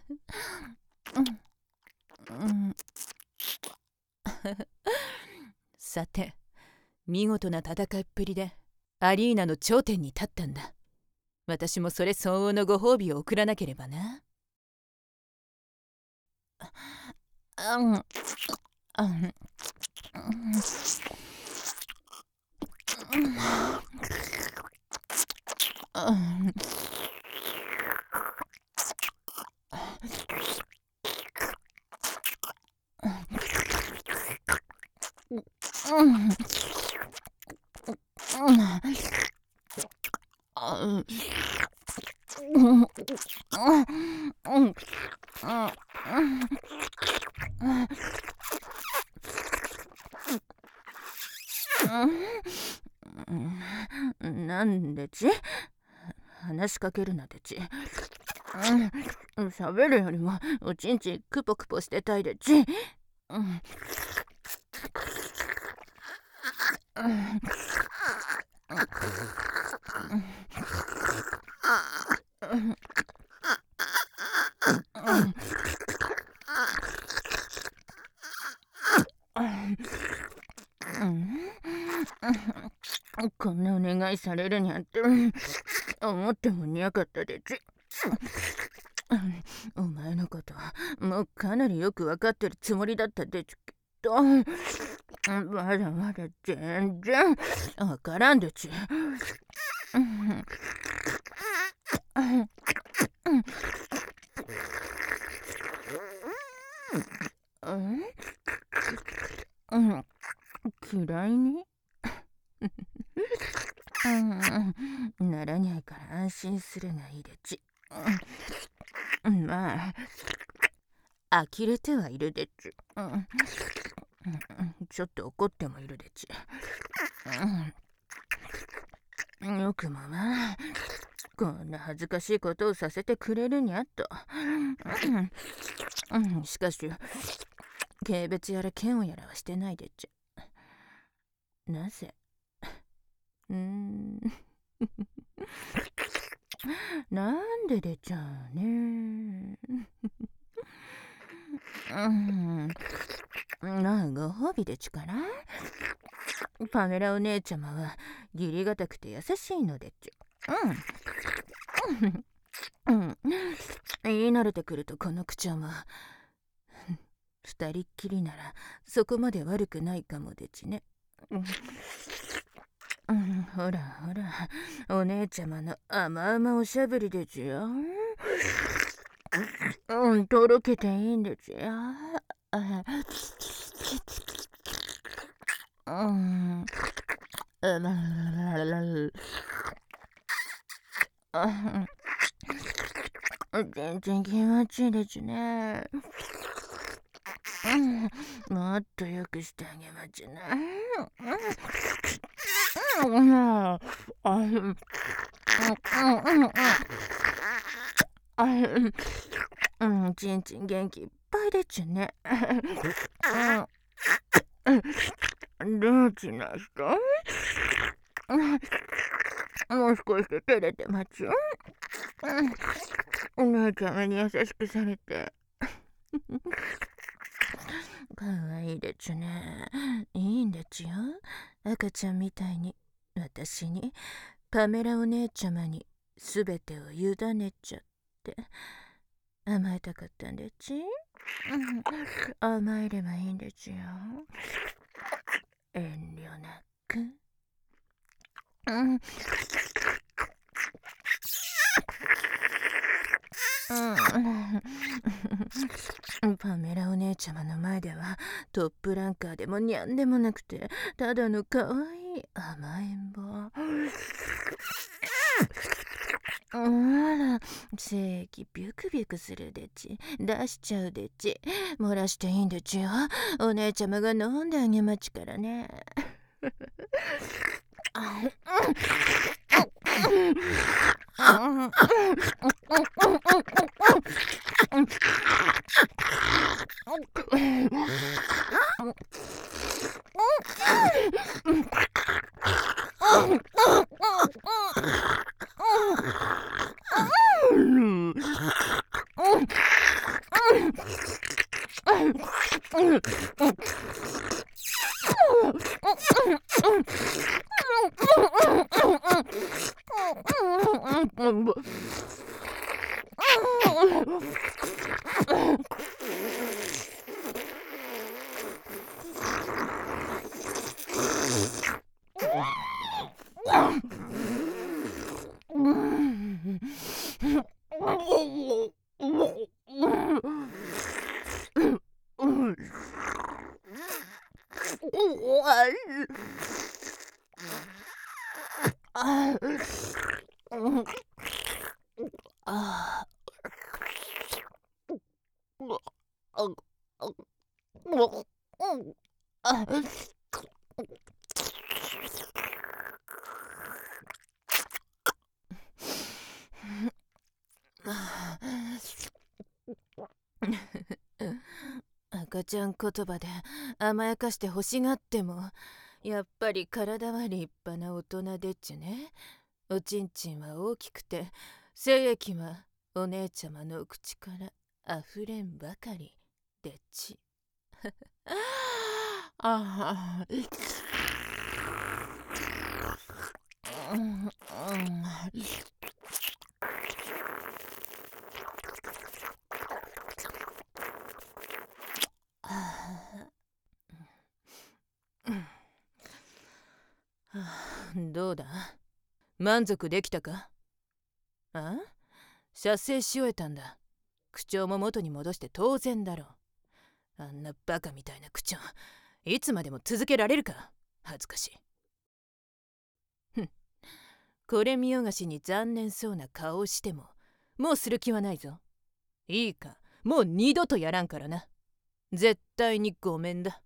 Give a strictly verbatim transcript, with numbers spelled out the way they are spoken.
うんさて、見事な戦いっぷりでアリーナの頂点に立ったんだ。私もそれ相応のご褒美を送らなければな。うんうんなんでち話しかけるなでち。喋るよりもおちんちクポクポしてたいでち。うんこんなお願いされるにゃって思ってもにゃかったでち。お前のことはもうかなりよくわかってるつもりだったでちけど、まだまだ全然わからんでち。嫌いにならにゃいから安心するがいいでち。まあ呆れてはいるでち。ちょっと怒ってもいるでち。よくもまあこんな恥ずかしいことをさせてくれるにゃと。しかし軽蔑やら嫌悪やらはしてないでち。なぜうーんなんで出ちゃうね。うんなあ、ご褒美でちからパメラお姉ちゃまは義理がたくて優しいのでちゅ。うん、うん、言い慣れてくるとこの口調も二人っきりならそこまで悪くないかもでちね。うん、ほらほらお姉ちゃまの甘々おしゃぶりでちよ。うん、とろけていいんでちよ。うん。全然気持ちいいですね。もっとよくしてあげまちな。うん、ちんちん元気いっぱいでちゅね。どうちな人もう少しで照れてまちゅ。お姉ちゃまに優しくされてかわいいでちゅね。いいんでちよ。赤ちゃんみたいに私にパメラお姉ちゃまにすべてを委ねちゃって甘えたかったんでち。甘えればいいんでちよ。遠慮なく。うんうん、パメラお姉ちゃまの前ではトップランカーでもにゃんでもなくてただのかわいい甘えん坊。あら正規ビュクビュクするでち。出しちゃうでち。漏らしていいんでちよ。お姉ちゃまが飲んであげまちからね。 赤ちゃん言葉で甘やかして欲しがっても、やっぱり体は立派な大人でっちゅね。おちんちんは大きくて、精液はお姉ちゃまの口からあふれんばかりでっち。ああ、うんうん、どうだ、満足できたか？あ？射精し終えたんだ。口調も元に戻して当然だろう。あんなバカみたいな口調、いつまでも続けられるか？恥ずかしい。ふん、これ見よがしに残念そうな顔をしても、もうする気はないぞ。いいか、もう二度とやらんからな。絶対にごめんだ。